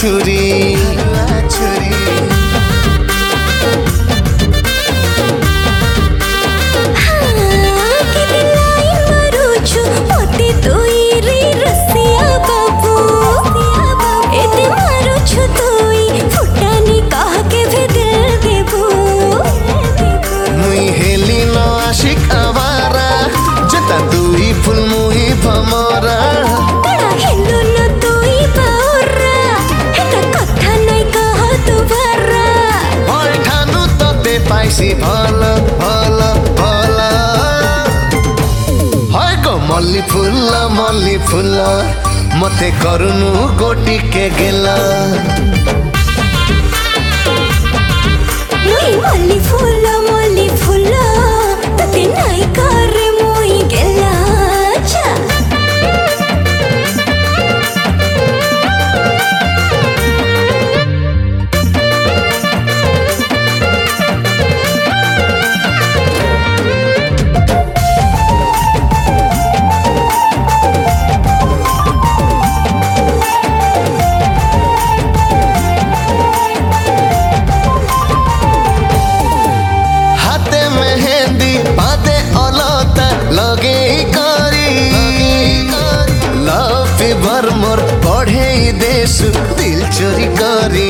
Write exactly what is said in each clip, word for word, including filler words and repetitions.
छुरी छुरी दुई फुल मुही भमरा हेलो न तुई पाउरा हेता कथा नै कह तु भरा होय ठानु तते पाइसी भल भल भल होय गो मल्ली फुल मल्ली फुल मते करुनु गोटी के गेला मुई मल्ली फुल मल्ली फुल तते नै करे मुई गेला भर मोर पढ़े देश दिल चोरी करी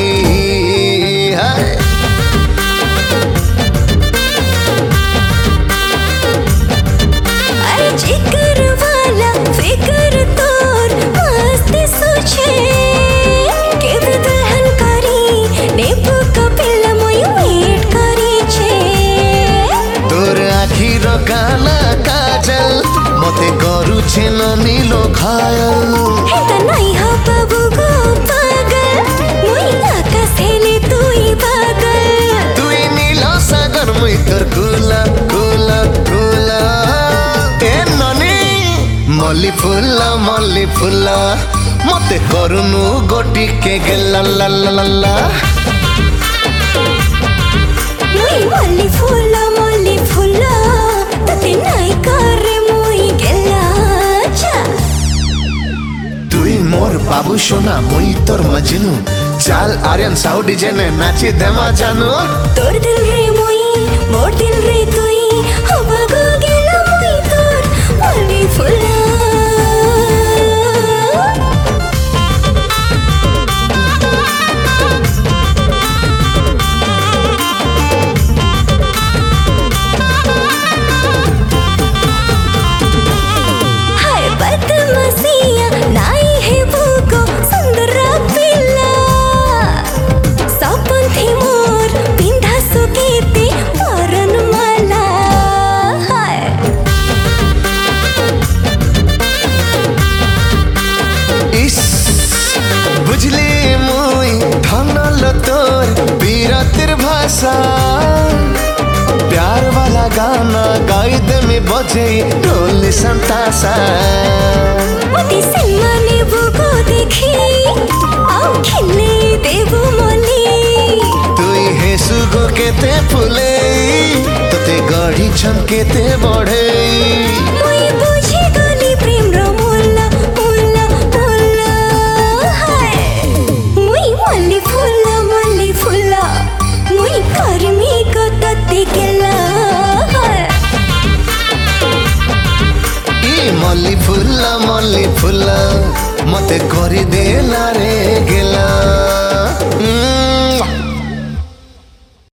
अरे जिकर वाला फिकर तोर मस्त सोचे के विदहन करी नेपु कपिल मोई वेट करी छे तोर आखिर काला काजल मते करू छे न नीलो घायल हेता नै हो बाबू गो पागल मुई आकाश हेले तुई पागल तुई नीलो सागर मुई तोर कुला कुला कुला ए ननी मल्ली फुला मल्ली फुला मते करुनु गोटी के गेला ला ला ला मुई मल्ली फुला मल्ली फुला तते नै करे मोर बाबू सोना मुई तोर मजनू चाल आर्यन साउडी जेने नाची देमा जानू तोर दिल रे मुई मोर दिल रे तुई हवा गो गेला मुई तोर मल्ली फुला हाय बदमाशिया नाई बुझली मुई धनल तोर बीरतिर भाषा प्यार वाला गाना गाई दे में बजे ढोल संतासा मते सम्माने बुको देखी आओ खिले देबो मली तुई हे सुगो केते फुले तते गढ़ी छन केते बढ़े मुई बुझी गली प्रेम रो मुल्ला मुल्ला मुल्ला हाय मुई मल्ली फुला मल्ली फुला मुई कर्मी को तते गेला ई मल्ली फुला मल्ली फुला मते करी देला रे गेला।